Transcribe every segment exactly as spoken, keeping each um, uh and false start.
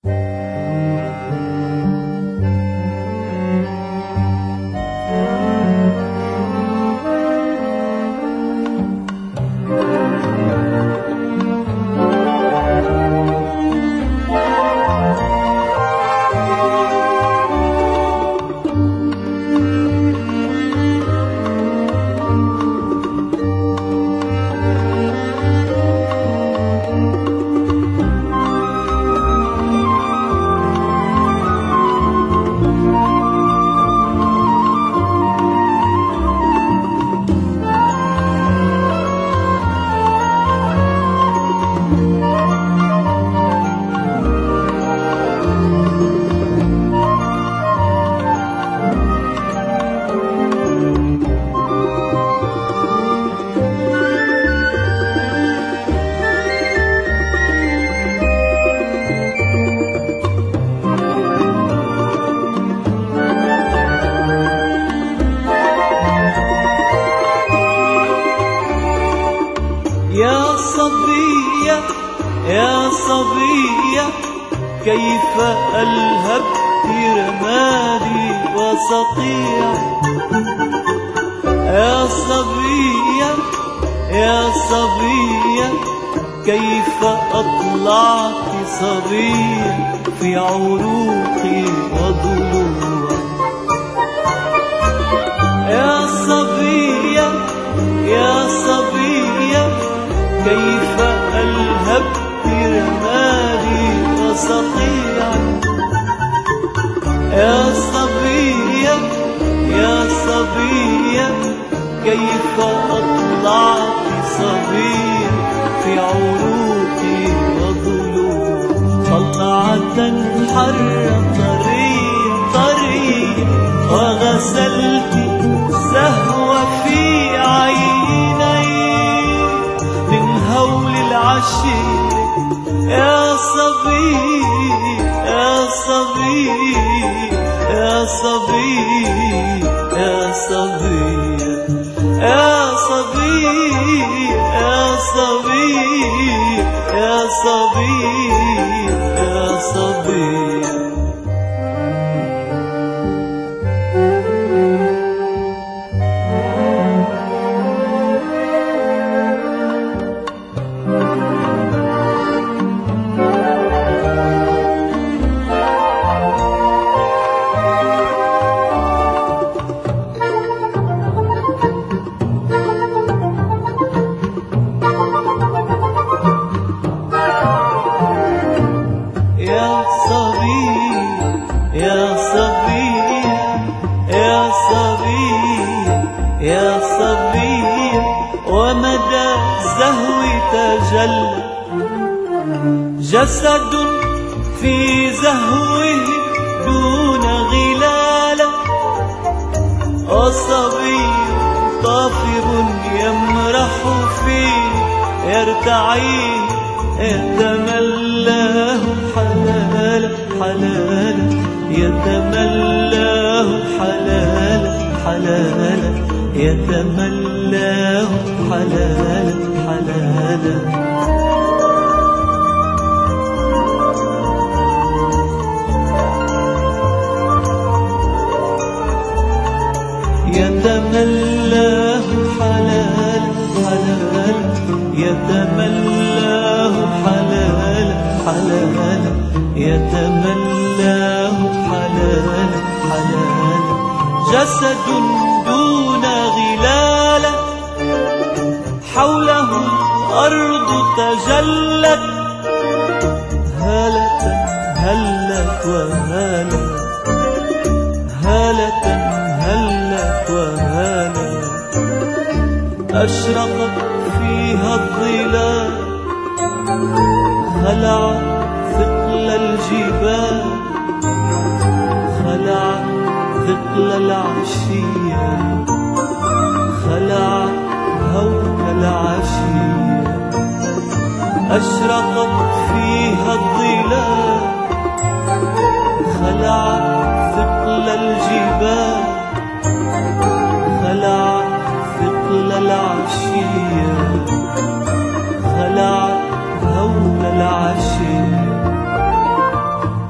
يا صبية يا صبية كيف ألهبت رمادي وسطيعي. يا صبية يا صبية كيف أطلعت صبية في عروقي وضلوعي. يا صبية يا صبية كيف ألهبت رمادي وسطيعي. يا صبية يا صبية كيف أطلعت صبية في عروقي وضلوعي. طلعة حرة طرية طرية وغسلت سهوة في عيني من هول العشية. يا صبي يا صبي يا صبي يا صبي يا صبي يا صبي يا صبي يا صبي. يا صبي يا صبي يا صبي يا صبي ومدى زهوي تجلى جسد في زهوه دون غلالة. وصبي طافر يمرح فيه يرتعي يتملاه حلالا حلالا يتملاه حلالا حلالا يتملاه حلالا حلالا. يتملاه حلالا حلالا يتملاه حلالا حلالا يتملاه حلالا حلالا. جسد دون غلالة حوله الأرض تجلت هالة هلت وهالت هالة هلت وهالت. أشرقت فيها الظلال خلع ثقل الجبال خلع ثقل العشية خلع هول العشية. أشرقت فيها الظلال خلع ثقل الجبال خلع ثقل العشية خلع هول العشية.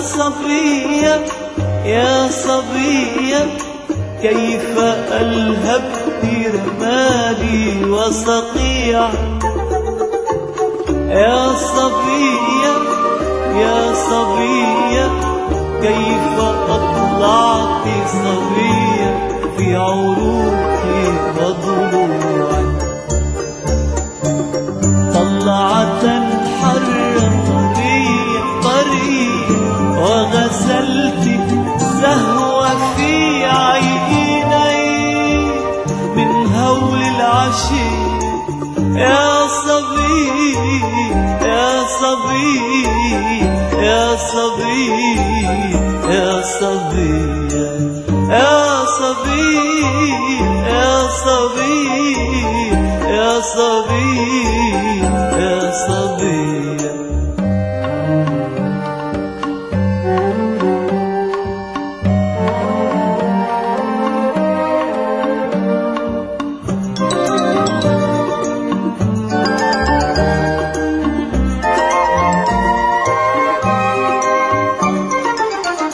صبية يا صبية كيف ألهبت رمالي وصقيع. يا صبية يا صبية كيف أطلعت صبية في عروقي وضلوعي. طلعة حرة طرية طرية وغسلت سهوة في عيني من هول العشي. يا صبي يا صبي يا صبي يا صبي يا صبي يا صبي يا صبي يا صبي.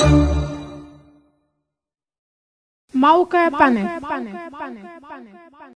موقع بانل.